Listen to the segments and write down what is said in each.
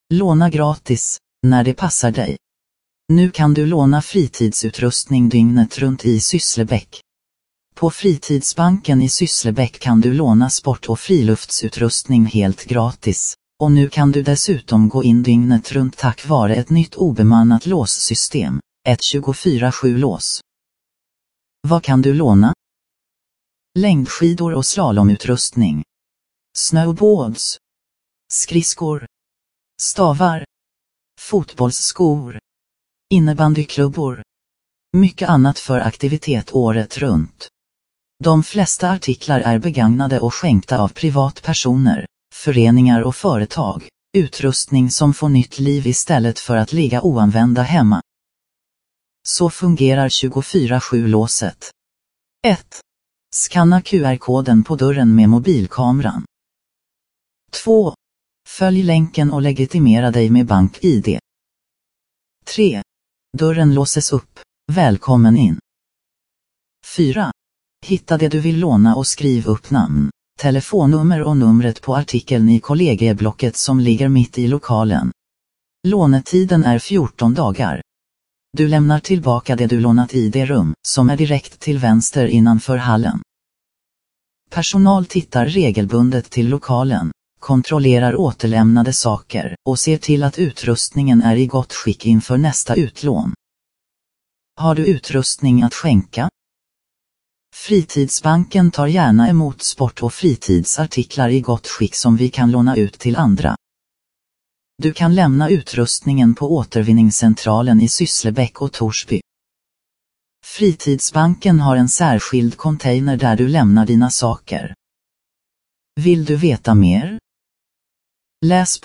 Låna gratis, när det passar dig. Nu kan du låna fritidsutrustning dygnet runt i Sysslebäck. På Fritidsbanken i Sysslebäck kan du låna sport- och friluftsutrustning helt gratis. Och nu kan du dessutom gå in dygnet runt tack vare ett nytt obemannat låssystem, ett 24/7-lås. Vad kan du låna? Längdskidor och slalomutrustning. Snowboards. Skridskor. Stavar. Fotbollsskor. Innebandyklubbor. Mycket annat för aktivitet året runt. De flesta artiklar är begagnade och skänkta av privatpersoner, föreningar och företag. Utrustning som får nytt liv istället för att ligga oanvända hemma. Så fungerar 24/7-låset. 1. Skanna QR-koden på dörren med mobilkameran. 2. Följ länken och legitimera dig med BankID. 3. Dörren låses upp. Välkommen in. 4. Hitta det du vill låna och skriv upp namn, telefonnummer och numret på artikeln i kollegieblocket som ligger mitt i lokalen. Lånetiden är 14 dagar. Du lämnar tillbaka det du lånat i det rum, som är direkt till vänster innanför hallen. Personal tittar regelbundet till lokalen, kontrollerar återlämnade saker och ser till att utrustningen är i gott skick inför nästa utlån. Har du utrustning att skänka? Fritidsbanken tar gärna emot sport- och fritidsartiklar i gott skick som vi kan låna ut till andra. Du kan lämna utrustningen på återvinningscentralen i Sysslebäck och Torsby. Fritidsbanken har en särskild container där du lämnar dina saker. Vill du veta mer? Läs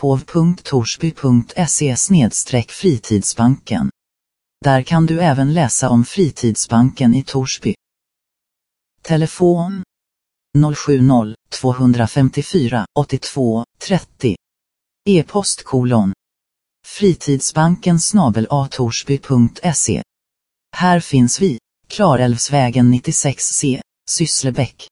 pov.torsby.se/fritidsbanken. Där kan du även läsa om Fritidsbanken i Torsby. Telefon 070 254 82 30. E-post fritidsbanken@torsby.se. Här finns vi, Klarälvsvägen 96C, Sysslebäck.